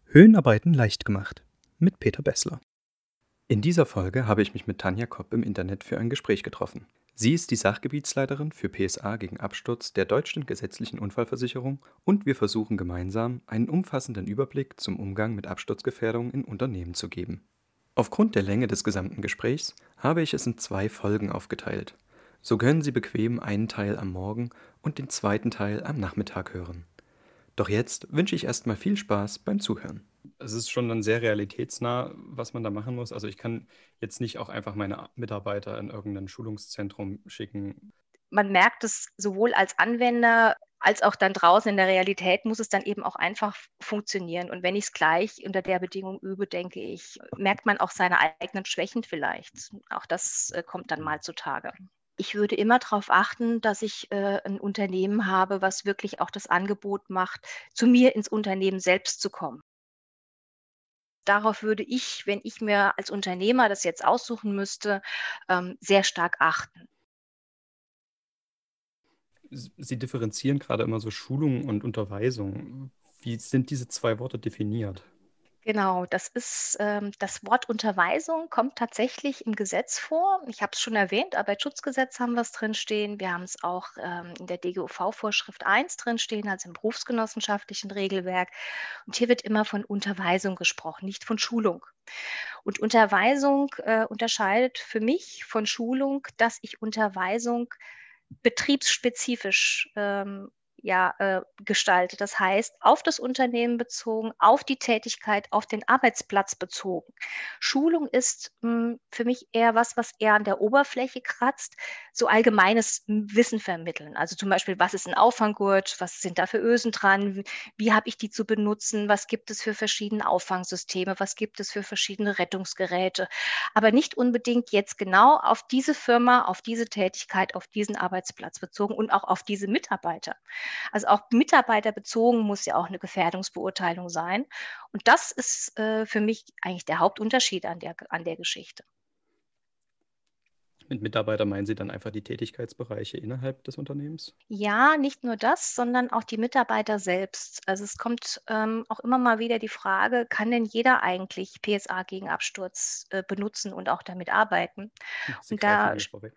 Höhenarbeiten leicht gemacht mit Peter Bessler. In dieser Folge habe ich mich mit Tanja Kopp im Internet für ein Gespräch getroffen. Sie ist die Sachgebietsleiterin für PSA gegen Absturz der Deutschen Gesetzlichen Unfallversicherung und wir versuchen gemeinsam, einen umfassenden Überblick zum Umgang mit Absturzgefährdung in Unternehmen zu geben. Aufgrund der Länge des gesamten Gesprächs habe ich es in 2 Folgen aufgeteilt. So können Sie bequem einen Teil am Morgen und den zweiten Teil am Nachmittag hören. Doch jetzt wünsche ich erstmal viel Spaß beim Zuhören. Es ist schon dann sehr realitätsnah, was man da machen muss. Also ich kann jetzt nicht auch einfach meine Mitarbeiter in irgendein Schulungszentrum schicken. Man merkt es sowohl als Anwender als auch dann draußen in der Realität muss es dann eben auch einfach funktionieren. Und wenn ich es gleich unter der Bedingung übe, denke ich, merkt man auch seine eigenen Schwächen vielleicht. Auch das kommt dann mal zutage. Ich würde immer darauf achten, dass ich ein Unternehmen habe, was wirklich auch das Angebot macht, zu mir ins Unternehmen selbst zu kommen. Darauf würde ich, wenn ich mir als Unternehmer das jetzt aussuchen müsste, sehr stark achten. Sie differenzieren gerade immer so Schulung und Unterweisung. Wie sind diese 2 Worte definiert? Genau, das Wort Unterweisung kommt tatsächlich im Gesetz vor. Ich habe es schon erwähnt, Arbeitsschutzgesetz haben wir es drinstehen. Wir haben es auch in der DGUV-Vorschrift 1 drinstehen, also im berufsgenossenschaftlichen Regelwerk. Und hier wird immer von Unterweisung gesprochen, nicht von Schulung. Und Unterweisung unterscheidet für mich von Schulung, dass ich Unterweisung betriebsspezifisch gestalte. Das heißt, auf das Unternehmen bezogen, auf die Tätigkeit, auf den Arbeitsplatz bezogen. Schulung ist für mich eher was eher an der Oberfläche kratzt, so allgemeines Wissen vermitteln. Also zum Beispiel, was ist ein Auffanggurt, was sind da für Ösen dran, wie habe ich die zu benutzen, was gibt es für verschiedene Auffangsysteme, was gibt es für verschiedene Rettungsgeräte. Aber nicht unbedingt jetzt genau auf diese Firma, auf diese Tätigkeit, auf diesen Arbeitsplatz bezogen und auch auf diese Mitarbeiter. Also auch mitarbeiterbezogen muss ja auch eine Gefährdungsbeurteilung sein. Und das ist für mich eigentlich der Hauptunterschied an der Geschichte. Mit Mitarbeiter meinen Sie dann einfach die Tätigkeitsbereiche innerhalb des Unternehmens? Ja, nicht nur das, sondern auch die Mitarbeiter selbst. Also es kommt auch immer mal wieder die Frage, kann denn jeder eigentlich PSA gegen Absturz benutzen und auch damit arbeiten? Sie Und greifen da mir vorweg.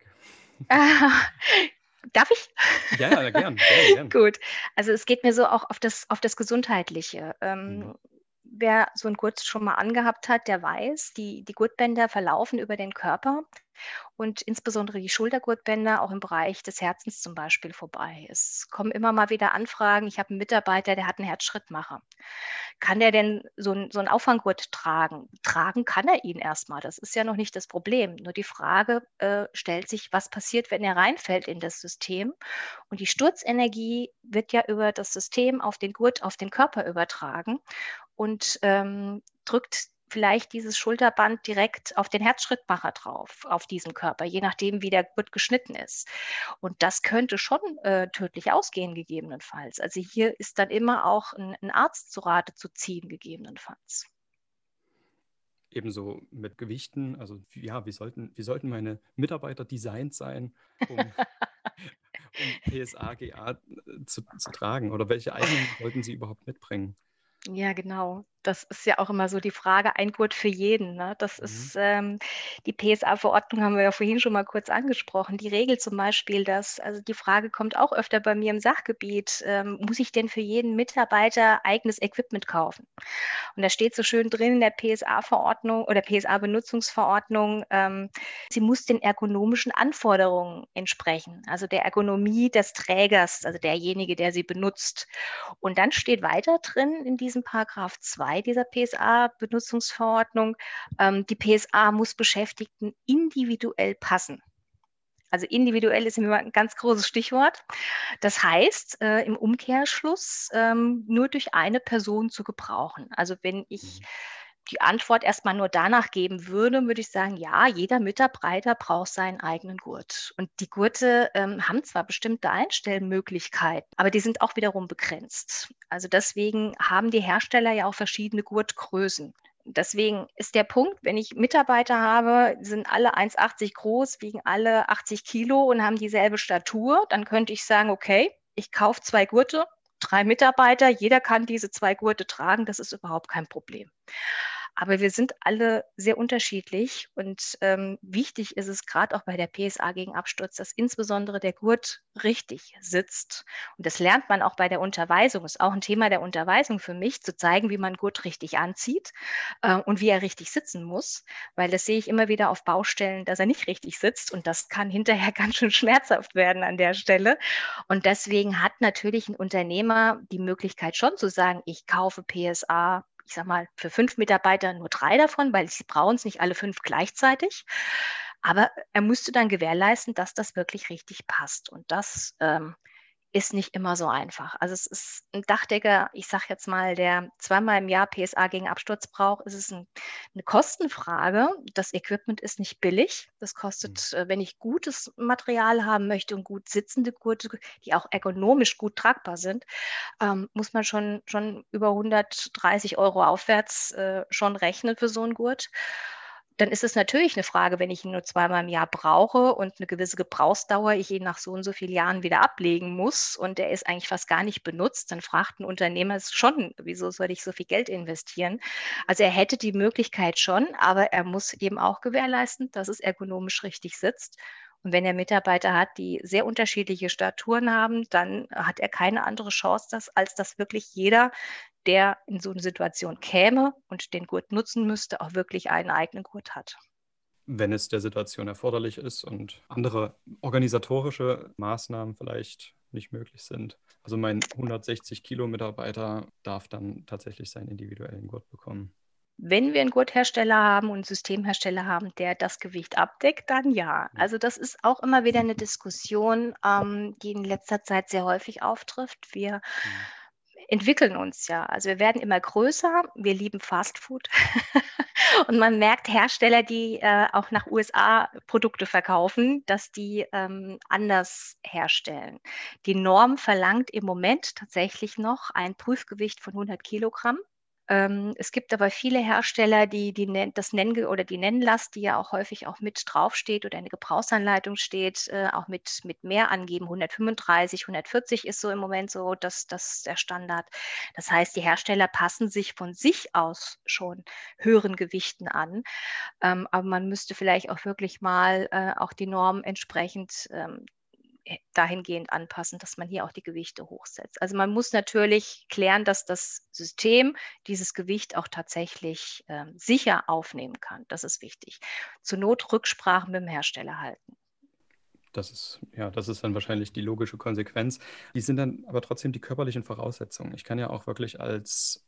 darf ich? Ja, ja, gern, gern, gern. Gut. Also es geht mir so auch auf das Gesundheitliche. Mhm. Wer so 'n Gurt schon mal angehabt hat, der weiß, die Gurtbänder verlaufen über den Körper und insbesondere die Schultergurtbänder auch im Bereich des Herzens zum Beispiel vorbei. Es kommen immer mal wieder Anfragen. Ich habe einen Mitarbeiter, der hat einen Herzschrittmacher. Kann der denn so 'n Auffanggurt tragen? Tragen kann er ihn erst mal. Das ist ja noch nicht das Problem. Nur die Frage, stellt sich, was passiert, wenn er reinfällt in das System? Und die Sturzenergie wird ja über das System auf den Gurt, auf den Körper übertragen und drückt vielleicht dieses Schulterband direkt auf den Herzschrittmacher drauf, auf diesen Körper, je nachdem, wie der Gurt geschnitten ist. Und das könnte schon tödlich ausgehen, gegebenenfalls. Also hier ist dann immer auch ein Arzt zu Rate zu ziehen, gegebenenfalls. Ebenso mit Gewichten. Also ja, wie sollten meine Mitarbeiter designt sein, um, um PSA, GA zu tragen? Oder welche Eignungen sollten sie überhaupt mitbringen? Ja, genau. Das ist ja auch immer so die Frage, ein Gurt für jeden, ne? Das Mhm. ist, die PSA-Verordnung haben wir ja vorhin schon mal kurz angesprochen. Die regelt zum Beispiel, dass also die Frage kommt auch öfter bei mir im Sachgebiet, muss ich denn für jeden Mitarbeiter eigenes Equipment kaufen? Und da steht so schön drin in der PSA-Verordnung oder PSA-Benutzungsverordnung, sie muss den ergonomischen Anforderungen entsprechen, also der Ergonomie des Trägers, also derjenige, der sie benutzt. Und dann steht weiter drin in diesem Paragraph 2 dieser PSA-Benutzungsverordnung, die PSA muss Beschäftigten individuell passen. Also individuell ist immer ein ganz großes Stichwort. Das heißt im Umkehrschluss nur durch eine Person zu gebrauchen. Also wenn ich Mhm. die Antwort erstmal nur danach geben würde, würde ich sagen, ja, jeder Mitarbeiter braucht seinen eigenen Gurt. Und die Gurte haben zwar bestimmte Einstellmöglichkeiten, aber die sind auch wiederum begrenzt. Also deswegen haben die Hersteller ja auch verschiedene Gurtgrößen. Deswegen ist der Punkt, wenn ich Mitarbeiter habe, sind alle 1,80 groß, wiegen alle 80 Kilo und haben dieselbe Statur, dann könnte ich sagen, okay, ich kaufe 2 Gurte, 3 Mitarbeiter, jeder kann diese 2 Gurte tragen, das ist überhaupt kein Problem. Aber wir sind alle sehr unterschiedlich und wichtig ist es gerade auch bei der PSA gegen Absturz, dass insbesondere der Gurt richtig sitzt. Und das lernt man auch bei der Unterweisung. Ist auch ein Thema der Unterweisung für mich, zu zeigen, wie man Gurt richtig anzieht und wie er richtig sitzen muss, weil das sehe ich immer wieder auf Baustellen, dass er nicht richtig sitzt und das kann hinterher ganz schön schmerzhaft werden an der Stelle. Und deswegen hat natürlich ein Unternehmer die Möglichkeit schon zu sagen, ich kaufe PSA, ich sag mal, für 5 Mitarbeiter nur 3 davon, weil sie brauchen es nicht alle 5 gleichzeitig. Aber er müsste dann gewährleisten, dass das wirklich richtig passt. Und das ist nicht immer so einfach. Also es ist ein Dachdecker, ich sage jetzt mal, der zweimal im Jahr PSA gegen Absturz braucht, ist es eine Kostenfrage. Das Equipment ist nicht billig. Das kostet, wenn ich gutes Material haben möchte und gut sitzende Gurte, die auch ergonomisch gut tragbar sind, muss man schon über 130 € aufwärts schon rechnen für so einen Gurt. Dann ist es natürlich eine Frage, wenn ich ihn nur zweimal im Jahr brauche und eine gewisse Gebrauchsdauer, ich ihn nach so und so vielen Jahren wieder ablegen muss und der ist eigentlich fast gar nicht benutzt, dann fragt ein Unternehmer es schon, wieso soll ich so viel Geld investieren? Also er hätte die Möglichkeit schon, aber er muss eben auch gewährleisten, dass es ergonomisch richtig sitzt. Und wenn er Mitarbeiter hat, die sehr unterschiedliche Staturen haben, dann hat er keine andere Chance, als dass wirklich jeder, der in so eine Situation käme und den Gurt nutzen müsste, auch wirklich einen eigenen Gurt hat. Wenn es der Situation erforderlich ist und andere organisatorische Maßnahmen vielleicht nicht möglich sind. Also mein 160 Kilo Mitarbeiter darf dann tatsächlich seinen individuellen Gurt bekommen. Wenn wir einen Gurthersteller haben und einen Systemhersteller haben, der das Gewicht abdeckt, dann ja. Also das ist auch immer wieder eine Diskussion, die in letzter Zeit sehr häufig auftrifft. Wir entwickeln uns ja. Also wir werden immer größer. Wir lieben Fastfood. Und man merkt Hersteller, die auch nach USA Produkte verkaufen, dass die anders herstellen. Die Norm verlangt im Moment tatsächlich noch ein Prüfgewicht von 100 Kilogramm. Es gibt aber viele Hersteller, die das nennen oder die Nennlast, die ja auch häufig auch mit draufsteht oder in der Gebrauchsanleitung steht, auch mit mehr angeben. 135, 140 ist so im Moment so das der Standard. Das heißt, die Hersteller passen sich von sich aus schon höheren Gewichten an. Aber man müsste vielleicht auch wirklich mal auch die Norm entsprechend dahingehend anpassen, dass man hier auch die Gewichte hochsetzt. Also man muss natürlich klären, dass das System dieses Gewicht auch tatsächlich sicher aufnehmen kann. Das ist wichtig. Zur Not Rücksprachen mit dem Hersteller halten. Das ist dann wahrscheinlich die logische Konsequenz. Die sind dann aber trotzdem die körperlichen Voraussetzungen. Ich kann ja auch wirklich als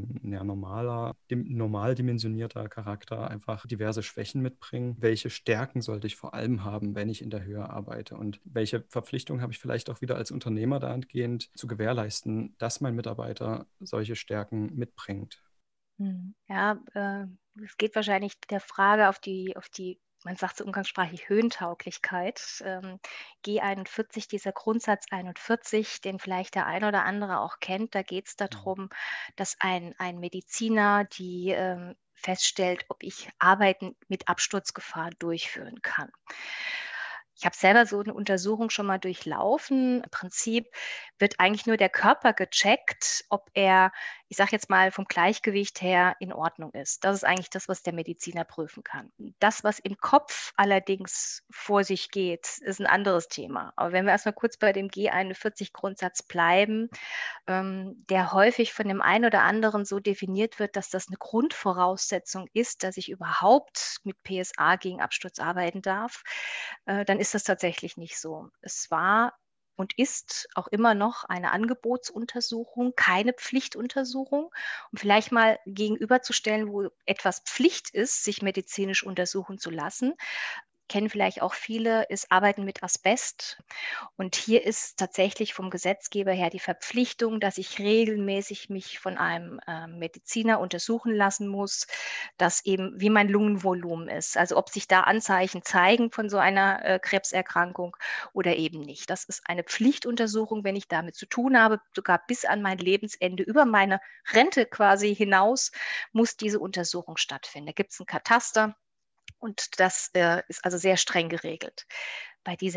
normal dimensionierter Charakter einfach diverse Schwächen mitbringen. Welche Stärken sollte ich vor allem haben, wenn ich in der Höhe arbeite? Und welche Verpflichtung habe ich vielleicht auch wieder als Unternehmer dahingehend zu gewährleisten, dass mein Mitarbeiter solche Stärken mitbringt? Ja, es geht wahrscheinlich der Frage auf die, man sagt so umgangssprachlich, Höhentauglichkeit. G41, dieser Grundsatz 41, den vielleicht der ein oder andere auch kennt, da geht es darum, dass ein Mediziner die feststellt, ob ich Arbeiten mit Absturzgefahr durchführen kann. Ich habe selber so eine Untersuchung schon mal durchlaufen. Im Prinzip wird eigentlich nur der Körper gecheckt, ob er, ich sage jetzt mal, vom Gleichgewicht her in Ordnung ist. Das ist eigentlich das, was der Mediziner prüfen kann. Das, was im Kopf allerdings vor sich geht, ist ein anderes Thema. Aber wenn wir erstmal kurz bei dem G41-Grundsatz bleiben, der häufig von dem einen oder anderen so definiert wird, dass das eine Grundvoraussetzung ist, dass ich überhaupt mit PSA gegen Absturz arbeiten darf, dann ist das tatsächlich nicht so. Es war und ist auch immer noch eine Angebotsuntersuchung, keine Pflichtuntersuchung. Um vielleicht mal gegenüberzustellen, wo etwas Pflicht ist, sich medizinisch untersuchen zu lassen, kennen vielleicht auch viele, ist Arbeiten mit Asbest. Und hier ist tatsächlich vom Gesetzgeber her die Verpflichtung, dass ich regelmäßig mich von einem Mediziner untersuchen lassen muss, dass eben wie mein Lungenvolumen ist. Also ob sich da Anzeichen zeigen von so einer Krebserkrankung oder eben nicht. Das ist eine Pflichtuntersuchung, wenn ich damit zu tun habe, sogar bis an mein Lebensende, über meine Rente quasi hinaus, muss diese Untersuchung stattfinden. Da gibt es einen Kataster. Und das ist also sehr streng geregelt. Bei dieser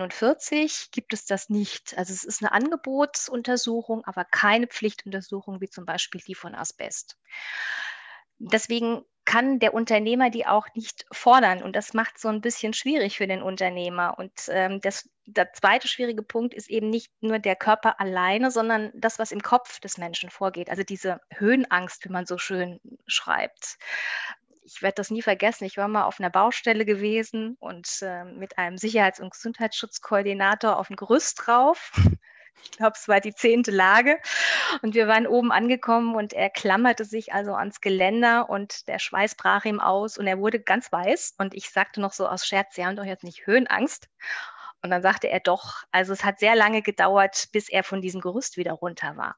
G41 gibt es das nicht. Also es ist eine Angebotsuntersuchung, aber keine Pflichtuntersuchung wie zum Beispiel die von Asbest. Deswegen kann der Unternehmer die auch nicht fordern. Und das macht so ein bisschen schwierig für den Unternehmer. Und der zweite schwierige Punkt ist eben nicht nur der Körper alleine, sondern das, was im Kopf des Menschen vorgeht. Also diese Höhenangst, wie man so schön schreibt. Ich werde das nie vergessen. Ich war mal auf einer Baustelle gewesen und mit einem Sicherheits- und Gesundheitsschutzkoordinator auf dem Gerüst drauf. Ich glaube, es war die 10. Lage. Und wir waren oben angekommen und er klammerte sich also ans Geländer und der Schweiß brach ihm aus und er wurde ganz weiß. Und ich sagte noch so aus Scherz, Sie haben doch jetzt nicht Höhenangst. Und dann sagte er doch, also es hat sehr lange gedauert, bis er von diesem Gerüst wieder runter war.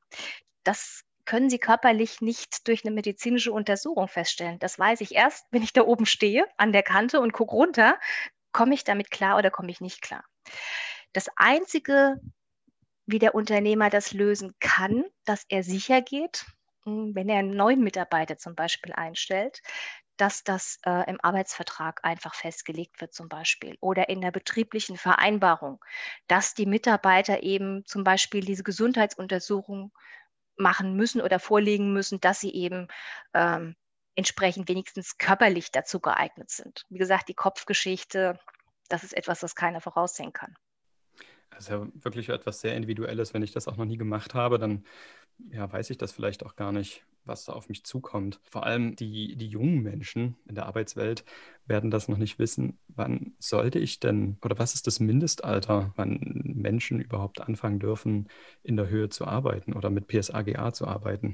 Das können Sie körperlich nicht durch eine medizinische Untersuchung feststellen. Das weiß ich erst, wenn ich da oben stehe an der Kante und gucke runter, komme ich damit klar oder komme ich nicht klar. Das Einzige, wie der Unternehmer das lösen kann, dass er sicher geht, wenn er einen neuen Mitarbeiter zum Beispiel einstellt, dass das im Arbeitsvertrag einfach festgelegt wird zum Beispiel oder in der betrieblichen Vereinbarung, dass die Mitarbeiter eben zum Beispiel diese Gesundheitsuntersuchung machen müssen oder vorlegen müssen, dass sie eben entsprechend wenigstens körperlich dazu geeignet sind. Wie gesagt, die Kopfgeschichte, das ist etwas, das keiner voraussehen kann. Also wirklich etwas sehr Individuelles. Wenn ich das auch noch nie gemacht habe, dann ja, weiß ich das vielleicht auch gar nicht, was da auf mich zukommt. Vor allem die jungen Menschen in der Arbeitswelt werden das noch nicht wissen. Wann sollte ich denn, oder was ist das Mindestalter, wann Menschen überhaupt anfangen dürfen, in der Höhe zu arbeiten oder mit PSAGA zu arbeiten?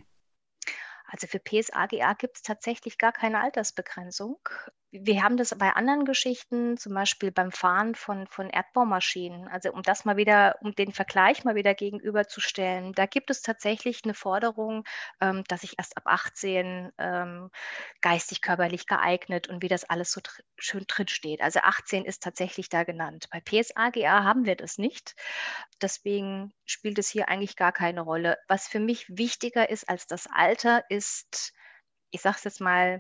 Also für PSAGA gibt es tatsächlich gar keine Altersbegrenzung. Wir haben das bei anderen Geschichten, zum Beispiel beim Fahren von Erdbaumaschinen. Also um den Vergleich mal wieder gegenüberzustellen, da gibt es tatsächlich eine Forderung, dass ich erst ab 18 geistig, körperlich geeignet und wie das alles so schön drin steht. Also 18 ist tatsächlich da genannt. Bei PSAGA haben wir das nicht. Deswegen spielt es hier eigentlich gar keine Rolle. Was für mich wichtiger ist als das Alter, ist, ich sage es jetzt mal,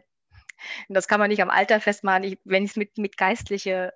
das kann man nicht am Alter festmachen, wenn ich es mit geistlicher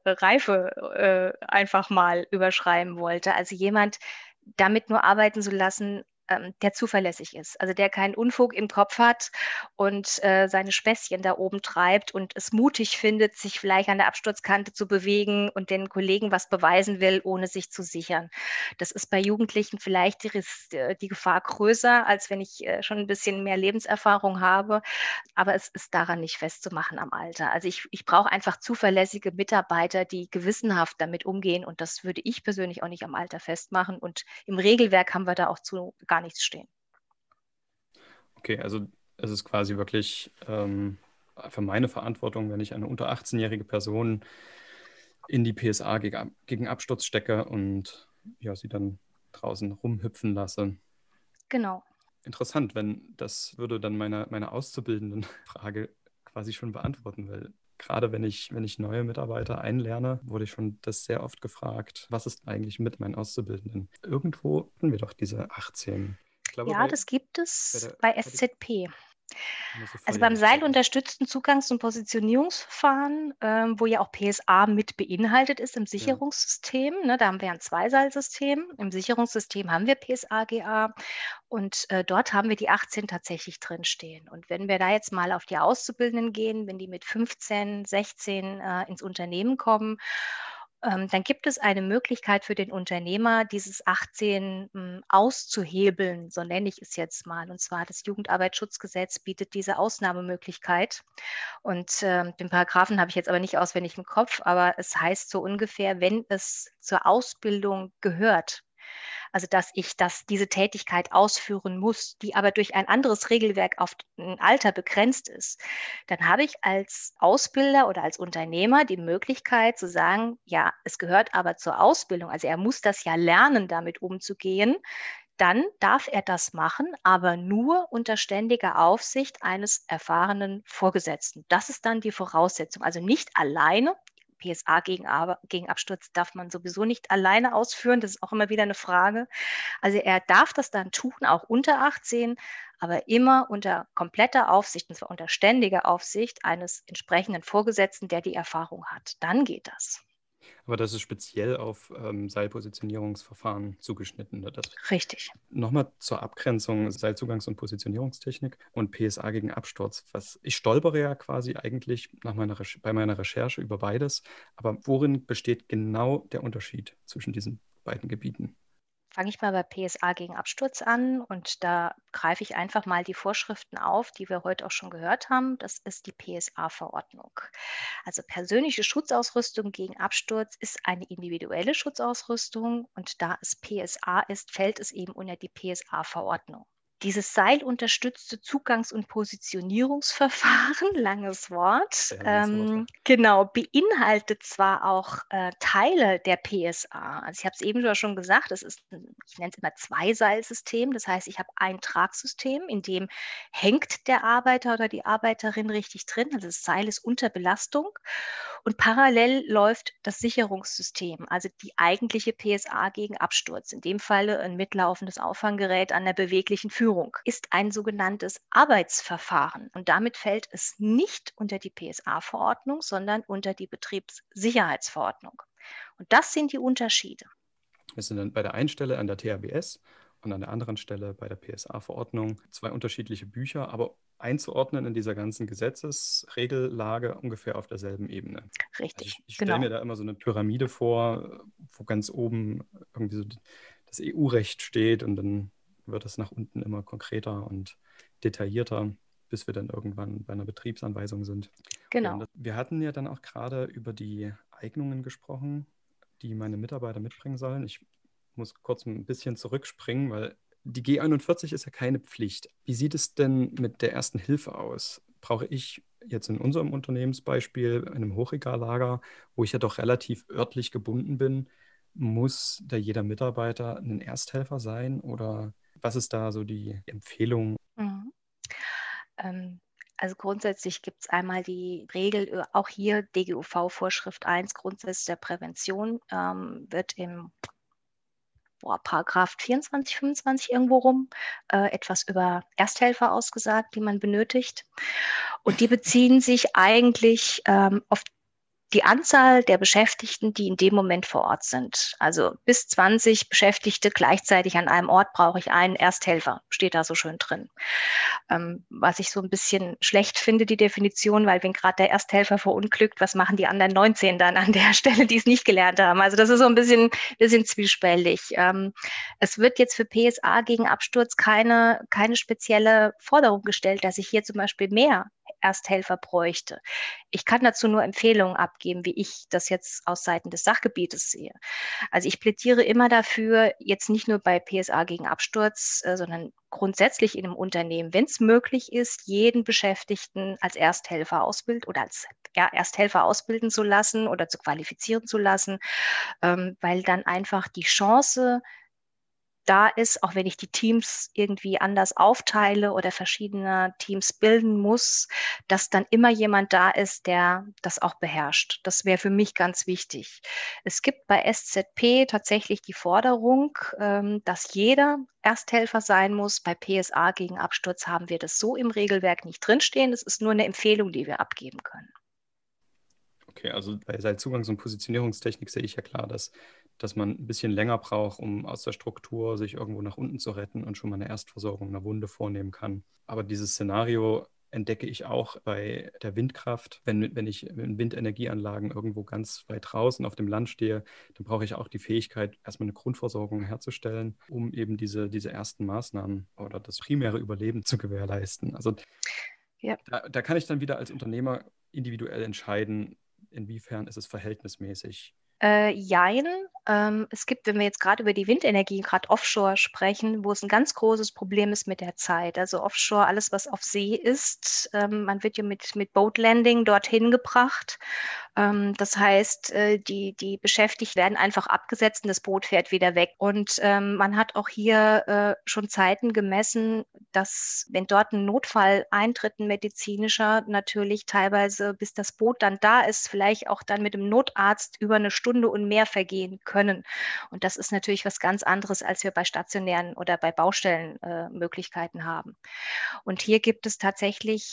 Reife einfach mal überschreiben wollte. Also jemand damit nur arbeiten zu lassen, der zuverlässig ist, also der keinen Unfug im Kopf hat und seine Späßchen da oben treibt und es mutig findet, sich vielleicht an der Absturzkante zu bewegen und den Kollegen was beweisen will, ohne sich zu sichern. Das ist bei Jugendlichen vielleicht die Gefahr größer, als wenn ich schon ein bisschen mehr Lebenserfahrung habe. Aber es ist daran nicht festzumachen am Alter. Also ich brauche einfach zuverlässige Mitarbeiter, die gewissenhaft damit umgehen. Und das würde ich persönlich auch nicht am Alter festmachen. Und im Regelwerk haben wir da auch zu gar nichts stehen. Okay, also es ist quasi wirklich für meine Verantwortung, wenn ich eine unter 18-jährige Person in die PSA gegen Absturz stecke und ja, sie dann draußen rumhüpfen lasse. Genau. Interessant, wenn das würde dann meine auszubildenden Frage quasi schon beantworten, weil gerade wenn ich neue Mitarbeiter einlerne, wurde ich schon das sehr oft gefragt, was ist eigentlich mit meinen Auszubildenden? Irgendwo hatten wir doch diese 18. Ich glaube, Ja, das gibt es bei bei SZP. der so Also beim Volljährigkeit ist. seilunterstützten Zugangs- und Positionierungsverfahren, wo ja auch PSA mit beinhaltet ist im Ja. Sicherungssystem, ne, da haben wir ein Zweiseilsystem. Im Sicherungssystem haben wir PSAGA und dort haben wir die 18 tatsächlich drinstehen. Und wenn wir da jetzt mal auf die Auszubildenden gehen, wenn die mit 15, 16 ins Unternehmen kommen, dann gibt es eine Möglichkeit für den Unternehmer, dieses 18 auszuhebeln, so nenne ich es jetzt mal. Und zwar das Jugendarbeitsschutzgesetz bietet diese Ausnahmemöglichkeit. Und den Paragraphen habe ich jetzt aber nicht auswendig im Kopf, aber es heißt so ungefähr, wenn es zur Ausbildung gehört, also dass ich diese Tätigkeit ausführen muss, die aber durch ein anderes Regelwerk auf ein Alter begrenzt ist, dann habe ich als Ausbilder oder als Unternehmer die Möglichkeit zu sagen, ja, es gehört aber zur Ausbildung, also er muss das ja lernen, damit umzugehen. Dann darf er das machen, aber nur unter ständiger Aufsicht eines erfahrenen Vorgesetzten. Das ist dann die Voraussetzung. Also nicht alleine. PSA gegen Absturz darf man sowieso nicht alleine ausführen. Das ist auch immer wieder eine Frage. Also er darf das dann tun, auch unter 18, aber immer unter kompletter Aufsicht, und zwar unter ständiger Aufsicht eines entsprechenden Vorgesetzten, der die Erfahrung hat. Dann geht das. Aber das ist speziell auf Seilpositionierungsverfahren zugeschnitten. Ne? Richtig. Nochmal zur Abgrenzung Seilzugangs- und Positionierungstechnik und PSA gegen Absturz. Ich stolpere ja quasi eigentlich bei meiner Recherche über beides. Aber worin besteht genau der Unterschied zwischen diesen beiden Gebieten? Fange ich mal bei PSA gegen Absturz an und da greife ich einfach mal die Vorschriften auf, die wir heute auch schon gehört haben. Das ist die PSA-Verordnung. Also persönliche Schutzausrüstung gegen Absturz ist eine individuelle Schutzausrüstung und da es PSA ist, fällt es eben unter die PSA-Verordnung. Dieses seilunterstützte Zugangs- und Positionierungsverfahren, langes Wort, Sehr langes Wort, ja. genau, beinhaltet zwar auch Teile der PSA. Also ich habe es eben schon gesagt, es ist, ich nenne es immer Zweiseilsystem. Das heißt, ich habe ein Tragsystem, in dem hängt der Arbeiter oder die Arbeiterin richtig drin. Also das Seil ist unter Belastung. Und parallel läuft das Sicherungssystem, also die eigentliche PSA gegen Absturz. In dem Falle ein mitlaufendes Auffanggerät an der beweglichen Führung. Ist ein sogenanntes Arbeitsverfahren. Und damit fällt es nicht unter die PSA-Verordnung, sondern unter die Betriebssicherheitsverordnung. Und das sind die Unterschiede. Wir sind dann bei der einen Stelle an der THBS und an der anderen Stelle bei der PSA-Verordnung. Zwei unterschiedliche Bücher, aber einzuordnen in dieser ganzen Gesetzesregellage ungefähr auf derselben Ebene. Richtig, Also ich stelle genau. mir da immer so eine Pyramide vor, wo ganz oben irgendwie so das EU-Recht steht und dann wird es nach unten immer konkreter und detaillierter, bis wir dann irgendwann bei einer Betriebsanweisung sind. Genau. Okay, wir hatten ja dann auch gerade über die Eignungen gesprochen, die meine Mitarbeiter mitbringen sollen. Ich muss kurz ein bisschen zurückspringen, weil die G41 ist ja keine Pflicht. Wie sieht es denn mit der ersten Hilfe aus? Brauche ich jetzt in unserem Unternehmensbeispiel, in einem Hochregallager, wo ich ja doch relativ örtlich gebunden bin, muss da jeder Mitarbeiter ein Ersthelfer sein oder was ist da so die Empfehlung? Mhm. Also grundsätzlich gibt es einmal die Regel, auch hier DGUV-Vorschrift 1, Grundsätze der Prävention, wird im Paragraph 24, 25 irgendwo rum, etwas über Ersthelfer ausgesagt, die man benötigt. Und die beziehen sich eigentlich auf die Anzahl der Beschäftigten, die in dem Moment vor Ort sind. Also bis 20 Beschäftigte gleichzeitig an einem Ort brauche ich einen Ersthelfer, steht da so schön drin. Was ich so ein bisschen schlecht finde, die Definition, weil wenn gerade der Ersthelfer verunglückt, was machen die anderen 19 dann an der Stelle, die es nicht gelernt haben? Also das ist so ein bisschen zwiespältig. Es wird jetzt für PSA gegen Absturz keine spezielle Forderung gestellt, dass ich hier zum Beispiel mehr Ersthelfer bräuchte. Ich kann dazu nur Empfehlungen abgeben, wie ich das jetzt aus Seiten des Sachgebietes sehe. Also ich plädiere immer dafür, jetzt nicht nur bei PSA gegen Absturz, sondern grundsätzlich in einem Unternehmen, wenn es möglich ist, jeden Beschäftigten als Ersthelfer Ersthelfer ausbilden zu lassen oder zu qualifizieren zu lassen, weil dann einfach die Chance da ist, auch wenn ich die Teams irgendwie anders aufteile oder verschiedene Teams bilden muss, dass dann immer jemand da ist, der das auch beherrscht. Das wäre für mich ganz wichtig. Es gibt bei SZP tatsächlich die Forderung, dass jeder Ersthelfer sein muss. Bei PSA gegen Absturz haben wir das so im Regelwerk nicht drinstehen. Es ist nur eine Empfehlung, die wir abgeben können. Okay, also bei Seilzugangs- und Positionierungstechnik sehe ich ja klar, dass man ein bisschen länger braucht, um aus der Struktur sich irgendwo nach unten zu retten und schon mal eine Erstversorgung einer Wunde vornehmen kann. Aber dieses Szenario entdecke ich auch bei der Windkraft. Wenn ich in Windenergieanlagen irgendwo ganz weit draußen auf dem Land stehe, dann brauche ich auch die Fähigkeit, erstmal eine Grundversorgung herzustellen, um eben diese ersten Maßnahmen oder das primäre Überleben zu gewährleisten. Also Ja. da kann ich dann wieder als Unternehmer individuell entscheiden, inwiefern ist es verhältnismäßig. Jein. Es gibt, wenn wir jetzt gerade über die Windenergie, gerade Offshore sprechen, wo es ein ganz großes Problem ist mit der Zeit. Also Offshore, alles, was auf See ist, man wird ja mit Boat Landing dorthin gebracht. Das heißt, die Beschäftigten werden einfach abgesetzt und das Boot fährt wieder weg. Und man hat auch hier schon Zeiten gemessen, dass, wenn dort ein Notfall eintritt, ein medizinischer, natürlich teilweise, bis das Boot dann da ist, vielleicht auch dann mit dem Notarzt über eine Stunde und mehr vergehen können. Und das ist natürlich was ganz anderes, als wir bei stationären oder bei Baustellen Möglichkeiten haben. Und hier gibt es tatsächlich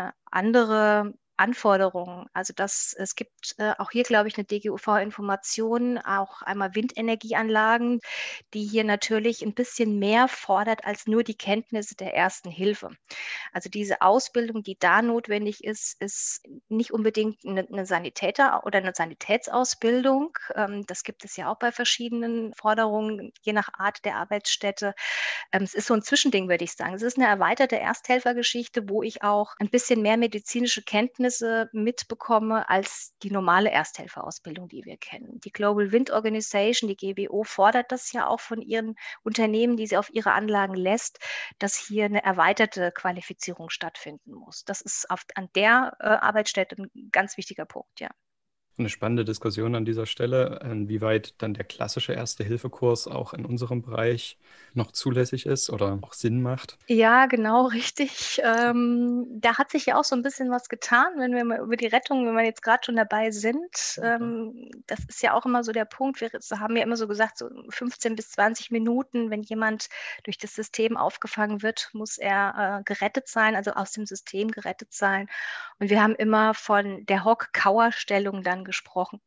andere Anforderungen. Also es gibt auch hier, glaube ich, eine DGUV-Information, auch einmal Windenergieanlagen, die hier natürlich ein bisschen mehr fordert als nur die Kenntnisse der Ersten Hilfe. Also diese Ausbildung, die da notwendig ist, ist nicht unbedingt eine Sanitäter- oder eine Sanitätsausbildung. Das gibt es ja auch bei verschiedenen Forderungen, je nach Art der Arbeitsstätte. Es ist so ein Zwischending, würde ich sagen. Es ist eine erweiterte Ersthelfergeschichte, wo ich auch ein bisschen mehr medizinische Kenntnisse mitbekomme als die normale Ersthelferausbildung, die wir kennen. Die Global Wind Organization, die GWO, fordert das ja auch von ihren Unternehmen, die sie auf ihre Anlagen lässt, dass hier eine erweiterte Qualifizierung stattfinden muss. Das ist an der Arbeitsstätte ein ganz wichtiger Punkt, ja. Eine spannende Diskussion an dieser Stelle, inwieweit dann der klassische Erste-Hilfe-Kurs auch in unserem Bereich noch zulässig ist oder auch Sinn macht. Ja, genau, richtig. Da hat sich ja auch so ein bisschen was getan, wenn wir mal über die Rettung, wenn wir jetzt gerade schon dabei sind. Das ist ja auch immer so der Punkt. Wir haben ja immer so gesagt, so 15 bis 20 Minuten, wenn jemand durch das System aufgefangen wird, muss er gerettet sein, also aus dem System gerettet sein. Und wir haben immer von der Hock-Kauer-Stellung dann gesprochen.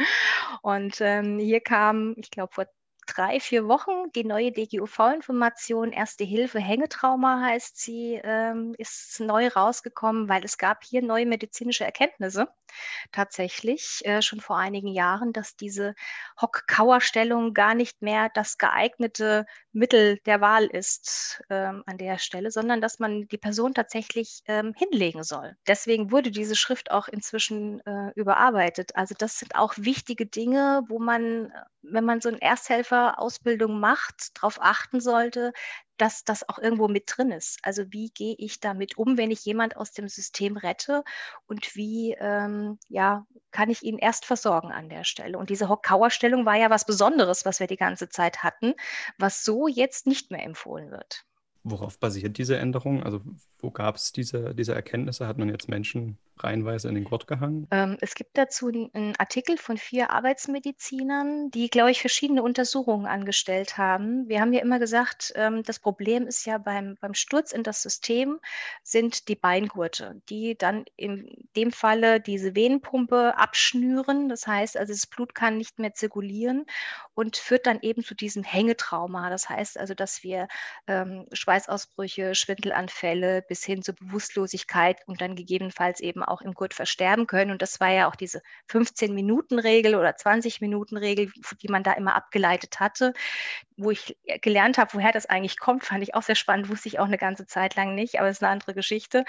Und hier kam, ich glaube, vor 3, 4 Wochen die neue DGUV-Information, Erste Hilfe, Hängetrauma heißt sie, ist neu rausgekommen, weil es gab hier neue medizinische Erkenntnisse tatsächlich schon vor einigen Jahren, dass diese Hock-Kauer-Stellung gar nicht mehr das geeignete Mittel der Wahl ist an der Stelle, sondern dass man die Person tatsächlich hinlegen soll. Deswegen wurde diese Schrift auch inzwischen überarbeitet. Also das sind auch wichtige Dinge, wo man, wenn man so eine Ersthelferausbildung macht, darauf achten sollte, dass das auch irgendwo mit drin ist. Also wie gehe ich damit um, wenn ich jemand aus dem System rette und wie ja, kann ich ihn erst versorgen an der Stelle. Und diese Hock-Kauer-Stellung war ja was Besonderes, was wir die ganze Zeit hatten, was so jetzt nicht mehr empfohlen wird. Worauf basiert diese Änderung? Also wo gab es diese Erkenntnisse? Hat man jetzt Menschen reihenweise in den Gurt gehangen? Es gibt dazu einen Artikel von 4 Arbeitsmedizinern, die, glaube ich, verschiedene Untersuchungen angestellt haben. Wir haben ja immer gesagt, das Problem ist ja beim Sturz in das System sind die Beingurte, die dann in dem Falle diese Venenpumpe abschnüren. Das heißt, also das Blut kann nicht mehr zirkulieren und führt dann eben zu diesem Hängetrauma. Das heißt also, dass wir Schweißausbrüche, Schwindelanfälle bis hin zur Bewusstlosigkeit und dann gegebenenfalls eben auch im Gurt versterben können. Und das war ja auch diese 15-Minuten-Regel oder 20-Minuten-Regel, die man da immer abgeleitet hatte, wo ich gelernt habe, woher das eigentlich kommt, fand ich auch sehr spannend, wusste ich auch eine ganze Zeit lang nicht, aber es ist eine andere Geschichte.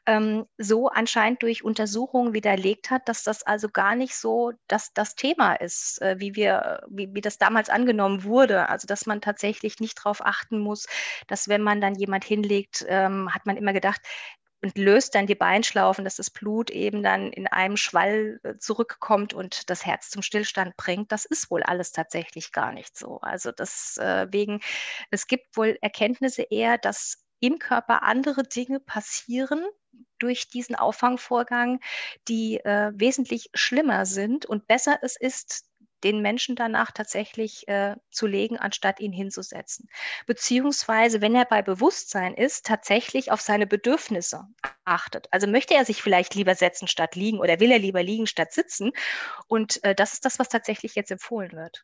So anscheinend durch Untersuchungen widerlegt hat, dass das also gar nicht so das Thema ist, wie das damals angenommen wurde. Also dass man tatsächlich nicht darauf achten muss, dass, wenn man dann jemand hinlegt, hat man immer gedacht, und löst dann die Beinschlaufen, dass das Blut eben dann in einem Schwall zurückkommt und das Herz zum Stillstand bringt. Das ist wohl alles tatsächlich gar nicht so. Also deswegen, es gibt wohl Erkenntnisse eher, dass im Körper andere Dinge passieren durch diesen Auffangvorgang, die wesentlich schlimmer sind und besser es ist, den Menschen danach tatsächlich zu legen, anstatt ihn hinzusetzen. Beziehungsweise, wenn er bei Bewusstsein ist, tatsächlich auf seine Bedürfnisse achtet. Also möchte er sich vielleicht lieber setzen statt liegen oder will er lieber liegen statt sitzen? Und das ist das, was tatsächlich jetzt empfohlen wird.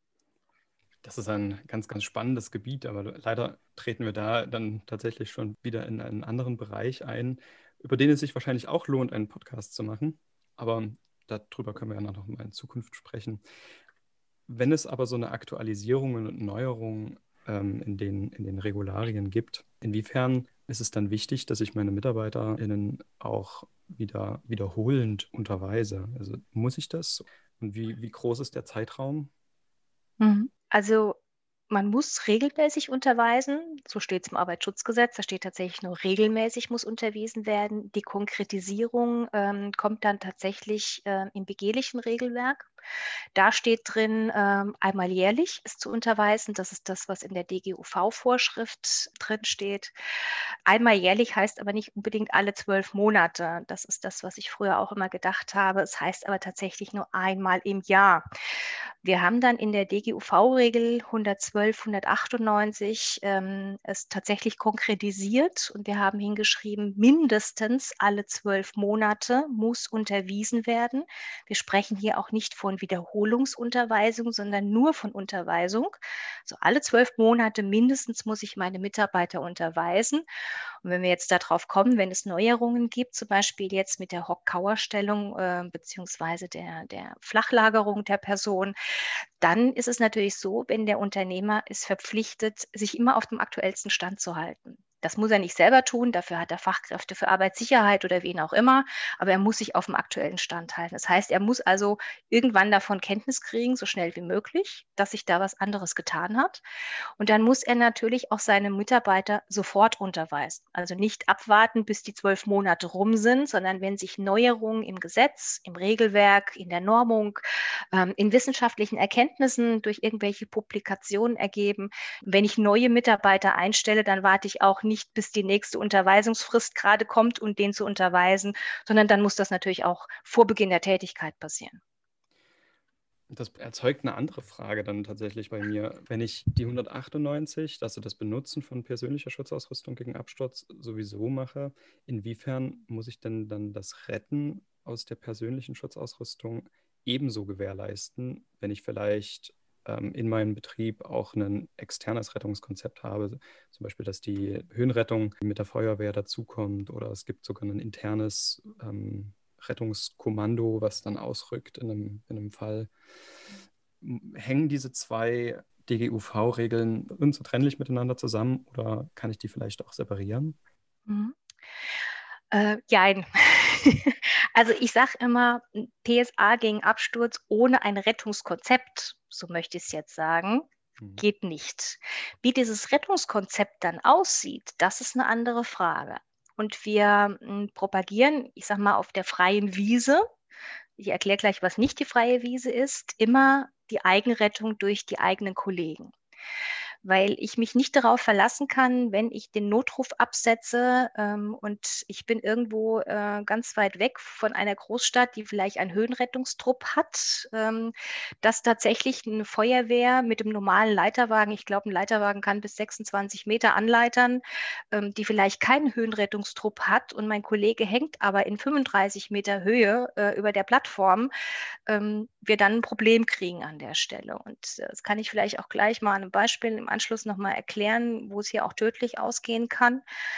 Das ist ein ganz, ganz spannendes Gebiet, aber leider treten wir da dann tatsächlich schon wieder in einen anderen Bereich ein, über den es sich wahrscheinlich auch lohnt, einen Podcast zu machen. Aber darüber können wir ja noch mal in Zukunft sprechen. Wenn es aber so eine Aktualisierung und Neuerung in den Regularien gibt, inwiefern ist es dann wichtig, dass ich meine MitarbeiterInnen auch wiederholend unterweise? Also muss ich das? Und wie groß ist der Zeitraum? Also Man muss regelmäßig unterweisen, so steht es im Arbeitsschutzgesetz, da steht tatsächlich nur regelmäßig muss unterwiesen werden. Die Konkretisierung kommt dann tatsächlich im begehrlichen Regelwerk. Da steht drin, einmal jährlich ist zu unterweisen. Das ist das, was in der DGUV-Vorschrift drin steht. Einmal jährlich heißt aber nicht unbedingt alle 12 Monate. Das ist das, was ich früher auch immer gedacht habe. Es heißt aber tatsächlich nur einmal im Jahr. Wir haben dann in der DGUV-Regel 112, 198 es tatsächlich konkretisiert und wir haben hingeschrieben, mindestens alle 12 Monate muss unterwiesen werden. Wir sprechen hier auch nicht von Wiederholungsunterweisung, sondern nur von Unterweisung. Also alle 12 Monate mindestens muss ich meine Mitarbeiter unterweisen. Und wenn wir jetzt darauf kommen, wenn es Neuerungen gibt, zum Beispiel jetzt mit der Hock-Kauer-Stellung beziehungsweise der Flachlagerung der Person, dann ist es natürlich so, wenn der Unternehmer ist verpflichtet, sich immer auf dem aktuellsten Stand zu halten. Das muss er nicht selber tun, dafür hat er Fachkräfte für Arbeitssicherheit oder wen auch immer, aber er muss sich auf dem aktuellen Stand halten. Das heißt, er muss also irgendwann davon Kenntnis kriegen, so schnell wie möglich, dass sich da was anderes getan hat. Und dann muss er natürlich auch seine Mitarbeiter sofort unterweisen. Also nicht abwarten, bis die 12 Monate rum sind, sondern wenn sich Neuerungen im Gesetz, im Regelwerk, in der Normung, in wissenschaftlichen Erkenntnissen durch irgendwelche Publikationen ergeben. Wenn ich neue Mitarbeiter einstelle, dann warte ich auch nicht, bis die nächste Unterweisungsfrist gerade kommt, um den zu unterweisen, sondern dann muss das natürlich auch vor Beginn der Tätigkeit passieren. Das erzeugt eine andere Frage dann tatsächlich bei mir. Wenn ich die 198, also das Benutzen von persönlicher Schutzausrüstung gegen Absturz sowieso mache, inwiefern muss ich denn dann das Retten aus der persönlichen Schutzausrüstung ebenso gewährleisten, wenn ich vielleicht in meinem Betrieb auch ein externes Rettungskonzept habe, zum Beispiel, dass die Höhenrettung mit der Feuerwehr dazukommt oder es gibt sogar ein internes Rettungskommando, was dann ausrückt in einem Fall. Hängen diese zwei DGUV-Regeln unzertrennlich miteinander zusammen oder kann ich die vielleicht auch separieren? Mhm. Jein. Also ich sage immer, PSA gegen Absturz ohne ein Rettungskonzept, so möchte ich es jetzt sagen, geht nicht. Wie dieses Rettungskonzept dann aussieht, das ist eine andere Frage. Und wir propagieren, ich sage mal, auf der freien Wiese, ich erkläre gleich, was nicht die freie Wiese ist, immer die Eigenrettung durch die eigenen Kollegen. Weil ich mich nicht darauf verlassen kann, wenn ich den Notruf absetze und ich bin irgendwo ganz weit weg von einer Großstadt, die vielleicht einen Höhenrettungstrupp hat, dass tatsächlich eine Feuerwehr mit dem normalen Leiterwagen, ich glaube, ein Leiterwagen kann bis 26 Meter anleitern, die vielleicht keinen Höhenrettungstrupp hat und mein Kollege hängt aber in 35 Meter Höhe über der Plattform, wir dann ein Problem kriegen an der Stelle. Und das kann ich vielleicht auch gleich mal an einem Beispiel im Anschluss nochmal erklären, wo es hier auch tödlich ausgehen kann.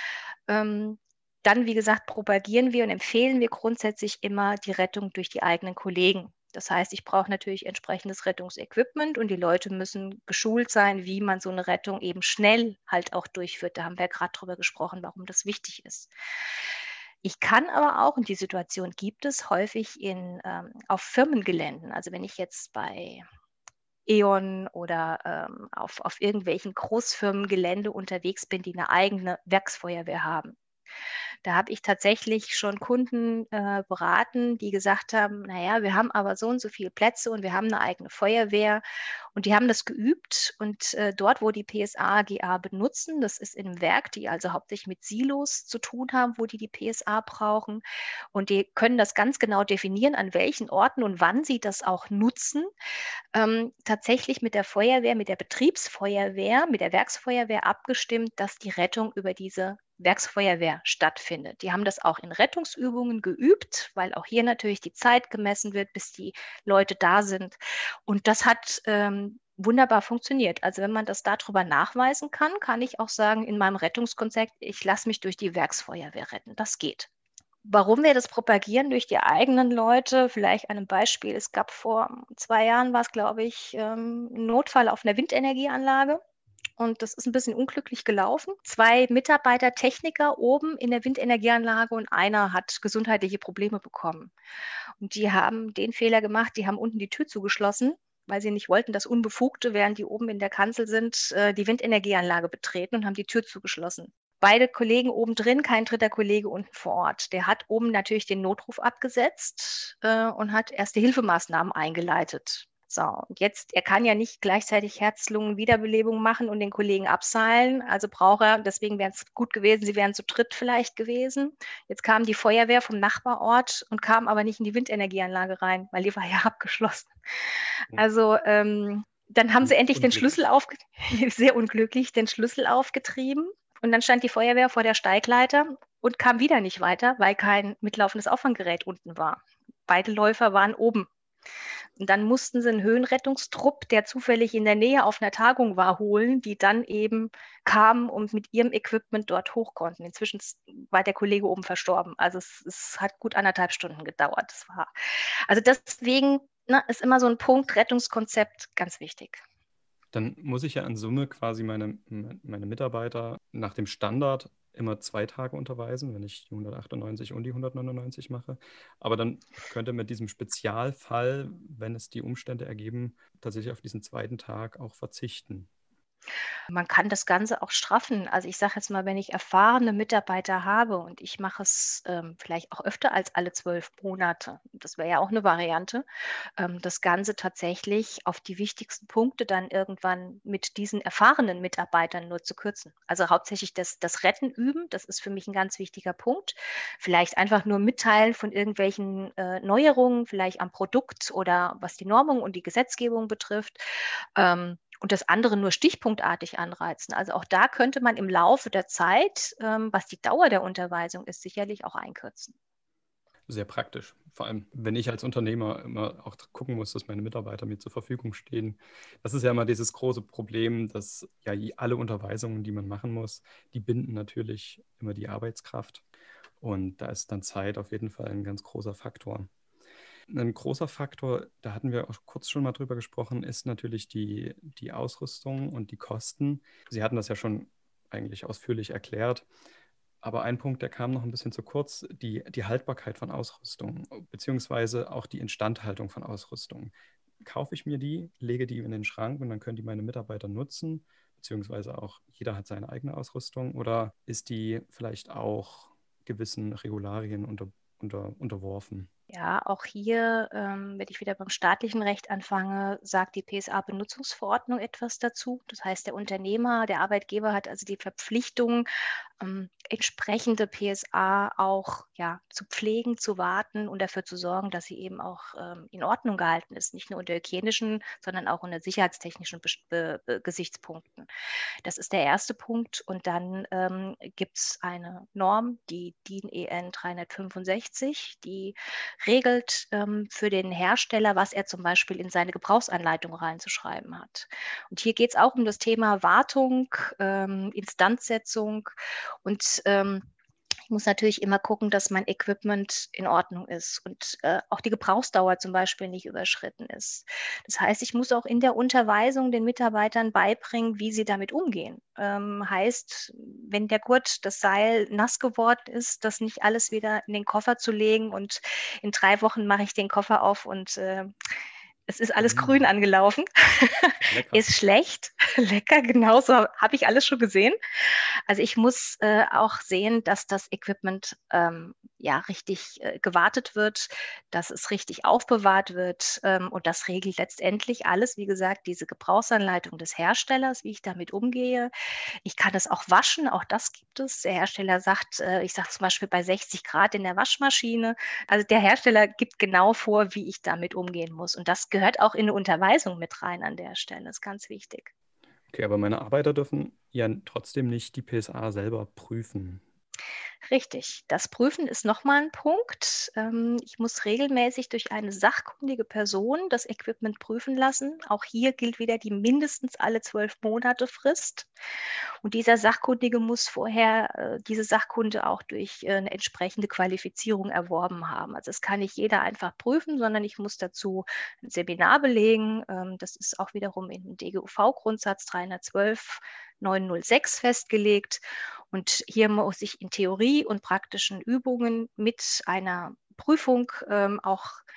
Dann, wie gesagt, propagieren wir und empfehlen wir grundsätzlich immer die Rettung durch die eigenen Kollegen. Das heißt, ich brauche natürlich entsprechendes Rettungsequipment und die Leute müssen geschult sein, wie man so eine Rettung eben schnell halt auch durchführt. Da haben wir gerade drüber gesprochen, warum das wichtig ist. Ich kann aber auch, und die Situation gibt es häufig auf Firmengeländen, also wenn ich jetzt bei E.ON oder auf irgendwelchen Großfirmengelände unterwegs bin, die eine eigene Werksfeuerwehr haben. Da habe ich tatsächlich schon Kunden beraten, die gesagt haben, naja, wir haben aber so und so viele Plätze und wir haben eine eigene Feuerwehr und die haben das geübt und dort, wo die PSA GA benutzen, das ist in einem Werk, die also hauptsächlich mit Silos zu tun haben, wo die PSA brauchen und die können das ganz genau definieren, an welchen Orten und wann sie das auch nutzen, tatsächlich mit der Feuerwehr, mit der Betriebsfeuerwehr, mit der Werksfeuerwehr abgestimmt, dass die Rettung über diese Werksfeuerwehr stattfindet. Die haben das auch in Rettungsübungen geübt, weil auch hier natürlich die Zeit gemessen wird, bis die Leute da sind. Und das hat wunderbar funktioniert. Also wenn man das darüber nachweisen kann, kann ich auch sagen, in meinem Rettungskonzept, ich lasse mich durch die Werksfeuerwehr retten. Das geht. Warum wir das propagieren durch die eigenen Leute, vielleicht an einem Beispiel. Es gab vor 2 Jahren, war es glaube ich, ein Notfall auf einer Windenergieanlage. Und das ist ein bisschen unglücklich gelaufen. 2 Mitarbeiter, Techniker oben in der Windenergieanlage und einer hat gesundheitliche Probleme bekommen. Und die haben den Fehler gemacht, die haben unten die Tür zugeschlossen weil sie nicht wollten, dass Unbefugte, während die oben in der Kanzel sind, die Windenergieanlage betreten und haben die Tür zugeschlossen. Beide Kollegen oben drin, kein dritter Kollege unten vor Ort. Der hat oben natürlich den Notruf abgesetzt und hat Erste-Hilfemaßnahmen eingeleitet. So, und jetzt, er kann ja nicht gleichzeitig Herz-Lungen-Wiederbelebung machen und den Kollegen abseilen. Also braucht er, deswegen wäre es gut gewesen, sie wären zu dritt vielleicht gewesen. Jetzt kam die Feuerwehr vom Nachbarort und kam aber nicht in die Windenergieanlage rein, weil die war ja abgeschlossen. Also dann haben sie endlich den Schlüssel sehr unglücklich, den Schlüssel aufgetrieben. Und dann stand die Feuerwehr vor der Steigleiter und kam wieder nicht weiter, weil kein mitlaufendes Auffanggerät unten war. Beide Läufer waren oben. Und dann mussten sie einen Höhenrettungstrupp, der zufällig in der Nähe auf einer Tagung war, holen, die dann eben kamen und mit ihrem Equipment dort hoch konnten. Inzwischen war der Kollege oben verstorben. Also es hat gut 1,5 Stunden gedauert. Also deswegen ist immer so ein Punkt, Rettungskonzept, ganz wichtig. Dann muss ich ja in Summe quasi meine Mitarbeiter nach dem Standard immer 2 Tage unterweisen, wenn ich die 198 und die 199 mache. Aber dann könnte mit diesem Spezialfall, wenn es die Umstände ergeben, tatsächlich auf diesen zweiten Tag auch verzichten. Man kann das Ganze auch straffen. Also ich sage jetzt mal, wenn ich erfahrene Mitarbeiter habe und ich mache es vielleicht auch öfter als alle 12 Monate, das wäre ja auch eine Variante, das Ganze tatsächlich auf die wichtigsten Punkte dann irgendwann mit diesen erfahrenen Mitarbeitern nur zu kürzen. Also hauptsächlich das Retten üben, das ist für mich ein ganz wichtiger Punkt. Vielleicht einfach nur mitteilen von irgendwelchen Neuerungen, vielleicht am Produkt oder was die Normung und die Gesetzgebung betrifft. Und das andere nur stichpunktartig anreizen. Also auch da könnte man im Laufe der Zeit, was die Dauer der Unterweisung ist, sicherlich auch einkürzen. Sehr praktisch. Vor allem, wenn ich als Unternehmer immer auch gucken muss, dass meine Mitarbeiter mir zur Verfügung stehen. Das ist ja immer dieses große Problem, dass ja alle Unterweisungen, die man machen muss, die binden natürlich immer die Arbeitskraft. Und da ist dann Zeit auf jeden Fall ein ganz großer Faktor. Ein großer Faktor, da hatten wir auch kurz schon mal drüber gesprochen, ist natürlich die Ausrüstung und die Kosten. Sie hatten das ja schon eigentlich ausführlich erklärt. Aber ein Punkt, der kam noch ein bisschen zu kurz, die Haltbarkeit von Ausrüstung, beziehungsweise auch die Instandhaltung von Ausrüstung. Kaufe ich mir die, lege die in den Schrank und dann können die meine Mitarbeiter nutzen, beziehungsweise auch jeder hat seine eigene Ausrüstung, oder ist die vielleicht auch gewissen Regularien unterworfen? Ja, auch hier, wenn ich wieder beim staatlichen Recht anfange, sagt die PSA-Benutzungsverordnung etwas dazu. Das heißt, der Unternehmer, der Arbeitgeber hat also die Verpflichtung, entsprechende PSA auch zu pflegen, zu warten und dafür zu sorgen, dass sie eben auch in Ordnung gehalten ist, nicht nur unter hygienischen, sondern auch unter sicherheitstechnischen Gesichtspunkten. Das ist der erste Punkt. Und dann gibt es eine Norm, die DIN EN 365, die regelt für den Hersteller, was er zum Beispiel in seine Gebrauchsanleitung reinzuschreiben hat. Und hier geht es auch um das Thema Wartung, Instandsetzung und ich muss natürlich immer gucken, dass mein Equipment in Ordnung ist und auch die Gebrauchsdauer zum Beispiel nicht überschritten ist. Das heißt, ich muss auch in der Unterweisung den Mitarbeitern beibringen, wie sie damit umgehen. Heißt, wenn der Gurt, das Seil nass geworden ist, das nicht alles wieder in den Koffer zu legen und in 3 Wochen mache ich den Koffer auf und es ist alles grün angelaufen. Ist schlecht. Lecker, genau so habe ich alles schon gesehen. Also ich muss auch sehen, dass das Equipment richtig gewartet wird, dass es richtig aufbewahrt wird. Und das regelt letztendlich alles, wie gesagt, diese Gebrauchsanleitung des Herstellers, wie ich damit umgehe. Ich kann es auch waschen, auch das gibt es. Der Hersteller sagt, ich sage zum Beispiel bei 60 Grad in der Waschmaschine. Also der Hersteller gibt genau vor, wie ich damit umgehen muss. Und das gehört auch in eine Unterweisung mit rein an der Stelle. Das ist ganz wichtig. Okay, aber meine Arbeiter dürfen ja trotzdem nicht die PSA selber prüfen. Richtig. Das Prüfen ist nochmal ein Punkt. Ich muss regelmäßig durch eine sachkundige Person das Equipment prüfen lassen. Auch hier gilt wieder die mindestens alle 12 Monate Frist. Und dieser Sachkundige muss vorher diese Sachkunde auch durch eine entsprechende Qualifizierung erworben haben. Also das kann nicht jeder einfach prüfen, sondern ich muss dazu ein Seminar belegen. Das ist auch wiederum in DGUV-Grundsatz 312 906 festgelegt. Und hier muss ich in Theorie und praktischen Übungen mit einer Prüfung auch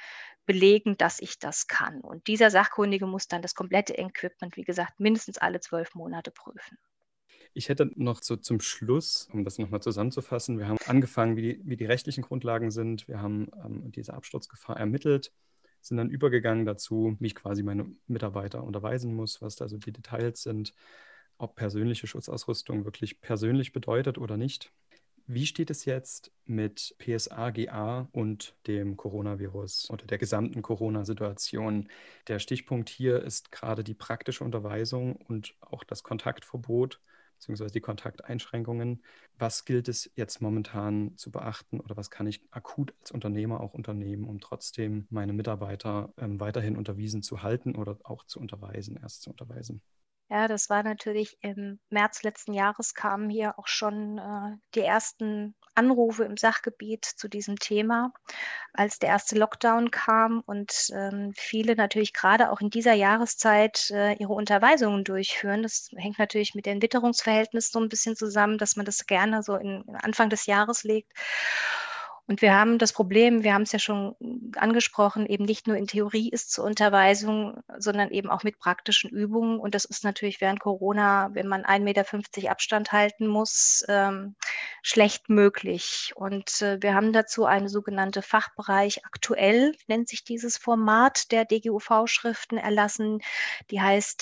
belegen, dass ich das kann. Und dieser Sachkundige muss dann das komplette Equipment, wie gesagt, mindestens alle 12 Monate prüfen. Ich hätte noch so zum Schluss, um das nochmal zusammenzufassen, wir haben angefangen, wie die rechtlichen Grundlagen sind. Wir haben diese Absturzgefahr ermittelt, sind dann übergegangen dazu, wie ich quasi meine Mitarbeiter unterweisen muss, was da so die Details sind, ob persönliche Schutzausrüstung wirklich persönlich bedeutet oder nicht. Wie steht es jetzt mit PSA-GA und dem Coronavirus oder der gesamten Corona-Situation? Der Stichpunkt hier ist gerade die praktische Unterweisung und auch das Kontaktverbot beziehungsweise die Kontakteinschränkungen. Was gilt es jetzt momentan zu beachten oder was kann ich akut als Unternehmer auch unternehmen, um trotzdem meine Mitarbeiter weiterhin unterwiesen zu halten oder auch zu unterweisen, erst zu unterweisen? Ja, das war natürlich im März letzten Jahres kamen hier auch schon die ersten Anrufe im Sachgebiet zu diesem Thema, als der erste Lockdown kam und viele natürlich gerade auch in dieser Jahreszeit ihre Unterweisungen durchführen. Das hängt natürlich mit den Witterungsverhältnissen so ein bisschen zusammen, dass man das gerne so in Anfang des Jahres legt. Und wir haben das Problem, wir haben es ja schon angesprochen, eben nicht nur in Theorie ist zur Unterweisung, sondern eben auch mit praktischen Übungen. Und das ist natürlich während Corona, wenn man 1,50 Meter Abstand halten muss, schlecht möglich. Und wir haben dazu eine sogenannte Fachbereich aktuell, nennt sich dieses Format der DGUV-Schriften erlassen. Die heißt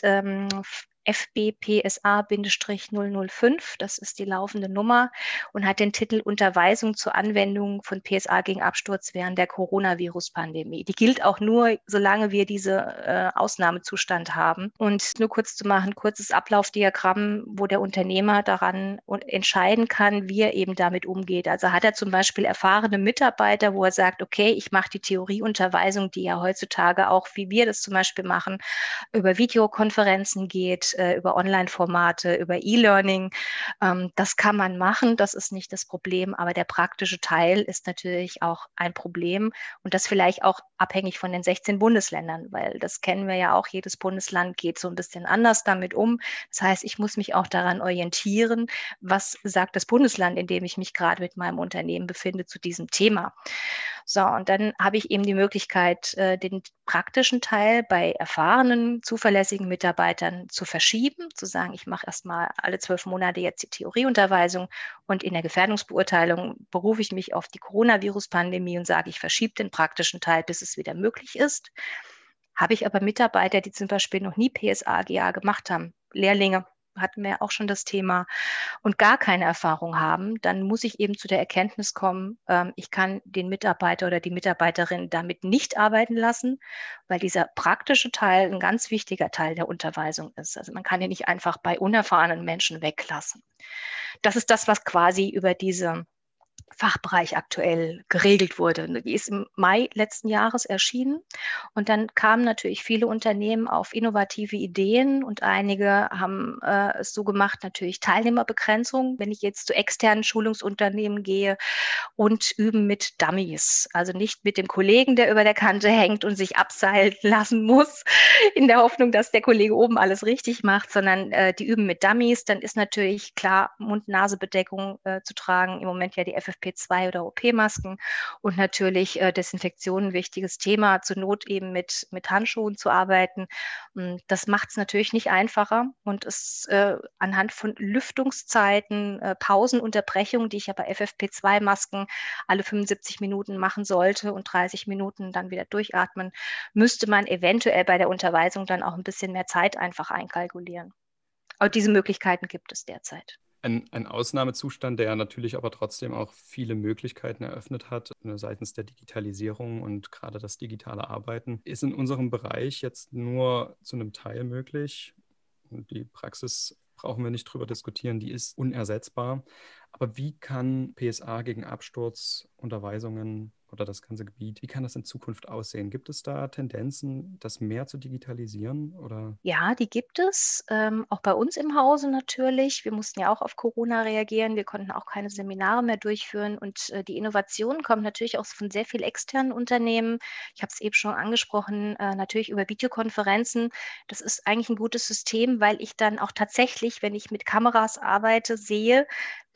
FBPSA-005, das ist die laufende Nummer und hat den Titel Unterweisung zur Anwendung von PSA gegen Absturz während der Coronavirus-Pandemie. Die gilt auch nur, solange wir diese Ausnahmezustand haben. Und nur kurz zu machen, kurzes Ablaufdiagramm, wo der Unternehmer daran entscheiden kann, wie er eben damit umgeht. Also hat er zum Beispiel erfahrene Mitarbeiter, wo er sagt, okay, ich mache die Theorieunterweisung, die ja heutzutage auch, wie wir das zum Beispiel machen, über Videokonferenzen geht, über Online-Formate, über E-Learning. Das kann man machen, das ist nicht das Problem, aber der praktische Teil ist natürlich auch ein Problem und das vielleicht auch abhängig von den 16 Bundesländern, weil das kennen wir ja auch, jedes Bundesland geht so ein bisschen anders damit um. Das heißt, ich muss mich auch daran orientieren, was sagt das Bundesland, in dem ich mich gerade mit meinem Unternehmen befinde, zu diesem Thema. So, und dann habe ich eben die Möglichkeit, den praktischen Teil bei erfahrenen, zuverlässigen Mitarbeitern zu verschieben, zu sagen, ich mache erstmal alle 12 Monate jetzt die Theorieunterweisung und in der Gefährdungsbeurteilung berufe ich mich auf die Coronavirus-Pandemie und sage, ich verschiebe den praktischen Teil, bis es wieder möglich ist. Habe ich aber Mitarbeiter, die zum Beispiel noch nie PSA-GA gemacht haben, Lehrlinge, hatten wir auch schon das Thema, und gar keine Erfahrung haben, dann muss ich eben zu der Erkenntnis kommen, ich kann den Mitarbeiter oder die Mitarbeiterin damit nicht arbeiten lassen, weil dieser praktische Teil ein ganz wichtiger Teil der Unterweisung ist. Also man kann ihn nicht einfach bei unerfahrenen Menschen weglassen. Das ist das, was quasi über diese Fachbereich aktuell geregelt wurde. Die ist im Mai letzten Jahres erschienen und dann kamen natürlich viele Unternehmen auf innovative Ideen und einige haben es so gemacht, natürlich Teilnehmerbegrenzung, wenn ich jetzt zu externen Schulungsunternehmen gehe und üben mit Dummies, also nicht mit dem Kollegen, der über der Kante hängt und sich abseilen lassen muss, in der Hoffnung, dass der Kollege oben alles richtig macht, sondern die üben mit Dummies. Dann ist natürlich klar Mund-Nase-Bedeckung zu tragen, im Moment ja die FFP2 oder OP-Masken und natürlich Desinfektion, ein wichtiges Thema, zur Not eben mit Handschuhen zu arbeiten. Das macht es natürlich nicht einfacher und es anhand von Lüftungszeiten, Pausenunterbrechungen, die ich ja bei FFP2-Masken alle 75 Minuten machen sollte und 30 Minuten dann wieder durchatmen, müsste man eventuell bei der Unterweisung dann auch ein bisschen mehr Zeit einfach einkalkulieren. Aber diese Möglichkeiten gibt es derzeit. Ein Ausnahmezustand, der natürlich aber trotzdem auch viele Möglichkeiten eröffnet hat, seitens der Digitalisierung und gerade das digitale Arbeiten, ist in unserem Bereich jetzt nur zu einem Teil möglich. Und die Praxis brauchen wir nicht drüber diskutieren, die ist unersetzbar. Aber wie kann PSA gegen Absturz, Unterweisungen oder das ganze Gebiet, wie kann das in Zukunft aussehen? Gibt es da Tendenzen, das mehr zu digitalisieren oder? Ja, die gibt es, auch bei uns im Hause natürlich. Wir mussten ja auch auf Corona reagieren. Wir konnten auch keine Seminare mehr durchführen und die Innovation kommt natürlich auch von sehr viel externen Unternehmen. Ich habe es eben schon angesprochen, natürlich über Videokonferenzen. Das ist eigentlich ein gutes System, weil ich dann auch tatsächlich, wenn ich mit Kameras arbeite, sehe,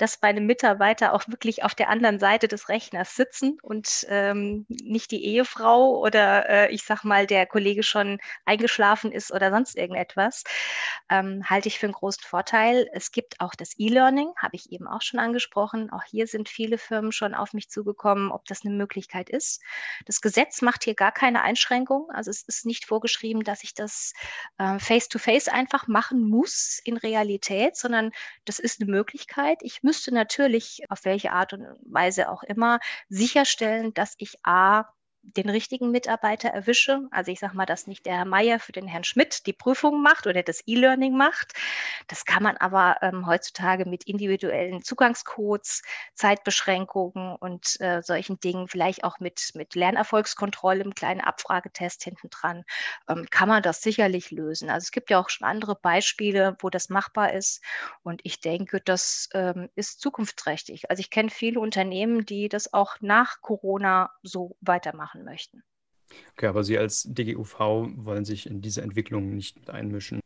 dass meine Mitarbeiter auch wirklich auf der anderen Seite des Rechners sitzen und nicht die Ehefrau oder ich sag mal, der Kollege schon eingeschlafen ist oder sonst irgendetwas, halte ich für einen großen Vorteil. Es gibt auch das E-Learning, habe ich eben auch schon angesprochen. Auch hier sind viele Firmen schon auf mich zugekommen, ob das eine Möglichkeit ist. Das Gesetz macht hier gar keine Einschränkung. Also es ist nicht vorgeschrieben, dass ich das face-to-face einfach machen muss in Realität, sondern das ist eine Möglichkeit. Ich müsste natürlich, auf welche Art und Weise auch immer, sicherstellen, dass ich den richtigen Mitarbeiter erwische. Also ich sage mal, dass nicht der Herr Meier für den Herrn Schmidt die Prüfung macht oder das E-Learning macht. Das kann man aber heutzutage mit individuellen Zugangscodes, Zeitbeschränkungen und solchen Dingen, vielleicht auch mit Lernerfolgskontrolle, einem kleinen Abfragetest hinten dran, kann man das sicherlich lösen. Also es gibt ja auch schon andere Beispiele, wo das machbar ist. Und ich denke, das ist zukunftsträchtig. Also ich kenne viele Unternehmen, die das auch nach Corona so weitermachen möchten. Okay, aber Sie als DGUV wollen sich in diese Entwicklung nicht einmischen.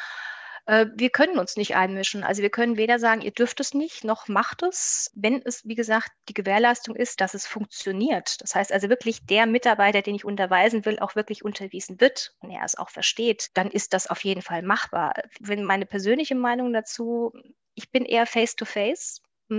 Wir können uns nicht einmischen. Also wir können weder sagen, ihr dürft es nicht, noch macht es, wenn es, wie gesagt, die Gewährleistung ist, dass es funktioniert. Das heißt also wirklich, der Mitarbeiter, den ich unterweisen will, auch wirklich unterwiesen wird und er es auch versteht, dann ist das auf jeden Fall machbar. Wenn meine persönliche Meinung dazu, ich bin eher face-to-face.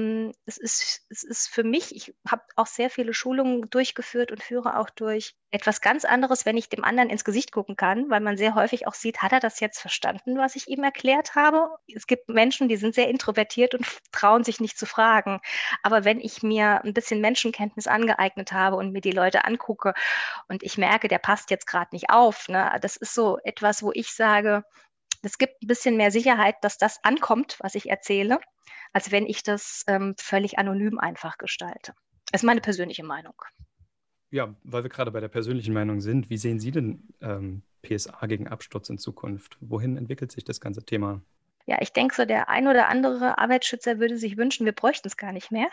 Es ist für mich, ich habe auch sehr viele Schulungen durchgeführt und führe auch durch, etwas ganz anderes, wenn ich dem anderen ins Gesicht gucken kann, weil man sehr häufig auch sieht, hat er das jetzt verstanden, was ich ihm erklärt habe? Es gibt Menschen, die sind sehr introvertiert und trauen sich nicht zu fragen. Aber wenn ich mir ein bisschen Menschenkenntnis angeeignet habe und mir die Leute angucke und ich merke, der passt jetzt gerade nicht auf, ne? Das ist so etwas, wo ich sage, es gibt ein bisschen mehr Sicherheit, dass das ankommt, was ich erzähle, als wenn ich das völlig anonym einfach gestalte. Das ist meine persönliche Meinung. Ja, weil wir gerade bei der persönlichen Meinung sind, wie sehen Sie denn PSA gegen Absturz in Zukunft? Wohin entwickelt sich das ganze Thema? Ja, ich denke so, der ein oder andere Arbeitsschützer würde sich wünschen, wir bräuchten es gar nicht mehr.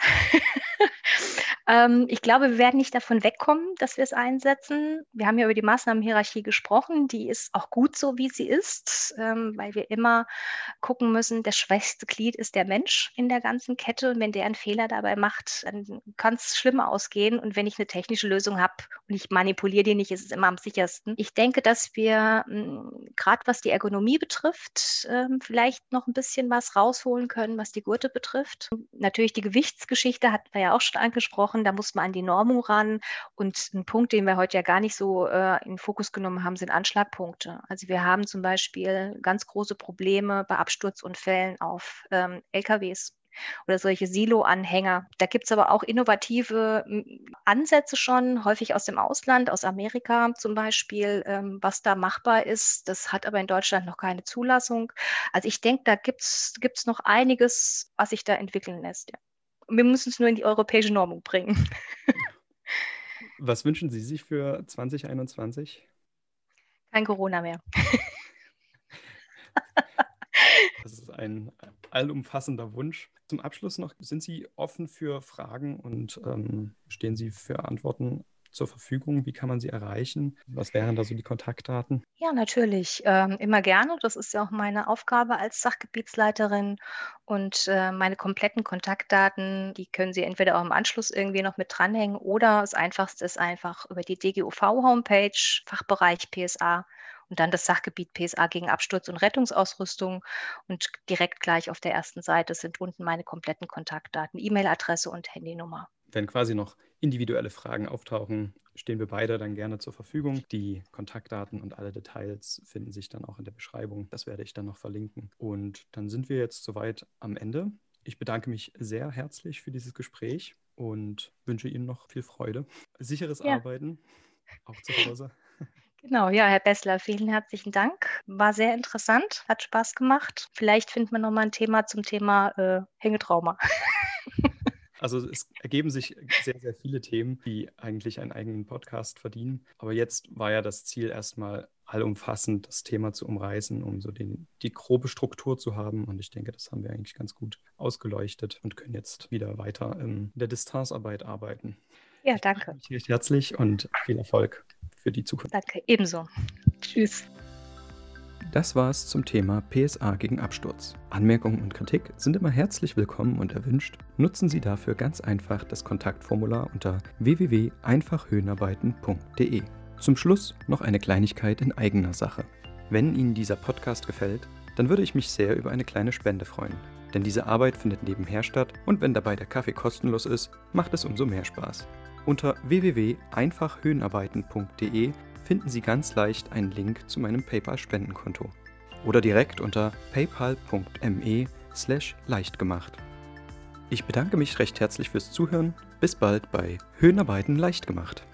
Ich glaube, wir werden nicht davon wegkommen, dass wir es einsetzen. Wir haben ja über die Maßnahmenhierarchie gesprochen. Die ist auch gut so, wie sie ist, weil wir immer gucken müssen, das schwächste Glied ist der Mensch in der ganzen Kette. Und wenn der einen Fehler dabei macht, dann kann es schlimm ausgehen. Und wenn ich eine technische Lösung habe und ich manipuliere die nicht, ist es immer am sichersten. Ich denke, dass wir gerade was die Ergonomie betrifft, vielleicht noch ein bisschen was rausholen können, was die Gurte betrifft. Natürlich die Gewichtsgeschichte hatten wir ja auch schon angesprochen. Da muss man an die Normung ran. Und ein Punkt, den wir heute ja gar nicht so in den Fokus genommen haben, sind Anschlagpunkte. Also wir haben zum Beispiel ganz große Probleme bei Absturzunfällen auf LKWs oder solche Silo-Anhänger. Da gibt es aber auch innovative Ansätze schon, häufig aus dem Ausland, aus Amerika zum Beispiel, was da machbar ist. Das hat aber in Deutschland noch keine Zulassung. Also ich denke, da gibt's noch einiges, was sich da entwickeln lässt. Ja. Wir müssen es nur in die europäische Normung bringen. Was wünschen Sie sich für 2021? Kein Corona mehr. Das ist ein allumfassender Wunsch. Zum Abschluss noch, sind Sie offen für Fragen und stehen Sie für Antworten zur Verfügung? Wie kann man Sie erreichen? Was wären da so die Kontaktdaten? Ja, natürlich. Immer gerne. Das ist ja auch meine Aufgabe als Sachgebietsleiterin. Und meine kompletten Kontaktdaten, die können Sie entweder auch im Anschluss irgendwie noch mit dranhängen oder das Einfachste ist einfach über die DGUV-Homepage, Fachbereich PSA und dann das Sachgebiet PSA gegen Absturz- und Rettungsausrüstung. Und direkt gleich auf der ersten Seite sind unten meine kompletten Kontaktdaten, E-Mail-Adresse und Handynummer. Wenn quasi noch individuelle Fragen auftauchen, stehen wir beide dann gerne zur Verfügung. Die Kontaktdaten und alle Details finden sich dann auch in der Beschreibung. Das werde ich dann noch verlinken. Und dann sind wir jetzt soweit am Ende. Ich bedanke mich sehr herzlich für dieses Gespräch und wünsche Ihnen noch viel Freude. Sicheres Ja, Arbeiten, auch zu Hause. genau. Ja, Herr Bessler, vielen herzlichen Dank. War sehr interessant, hat Spaß gemacht. Vielleicht finden wir noch mal ein Thema zum Thema Hängetrauma. Also es ergeben sich sehr, sehr viele Themen, die eigentlich einen eigenen Podcast verdienen. Aber jetzt war ja das Ziel erstmal allumfassend das Thema zu umreißen, um so die grobe Struktur zu haben. Und ich denke, das haben wir eigentlich ganz gut ausgeleuchtet und können jetzt wieder weiter in der Distanzarbeit arbeiten. Ja, Ich bedanke danke. mich recht herzlich und viel Erfolg für die Zukunft. Danke, ebenso. Tschüss. Das war's zum Thema PSA gegen Absturz. Anmerkungen und Kritik sind immer herzlich willkommen und erwünscht. Nutzen Sie dafür ganz einfach das Kontaktformular unter www.einfachhöhenarbeiten.de. Zum Schluss noch eine Kleinigkeit in eigener Sache. Wenn Ihnen dieser Podcast gefällt, dann würde ich mich sehr über eine kleine Spende freuen. Denn diese Arbeit findet nebenher statt und wenn dabei der Kaffee kostenlos ist, macht es umso mehr Spaß. Unter www.einfachhöhenarbeiten.de finden Sie ganz leicht einen Link zu meinem PayPal-Spendenkonto. Oder direkt unter paypal.me/leichtgemacht. Ich bedanke mich recht herzlich fürs Zuhören. Bis bald bei Höhenarbeiten leicht gemacht.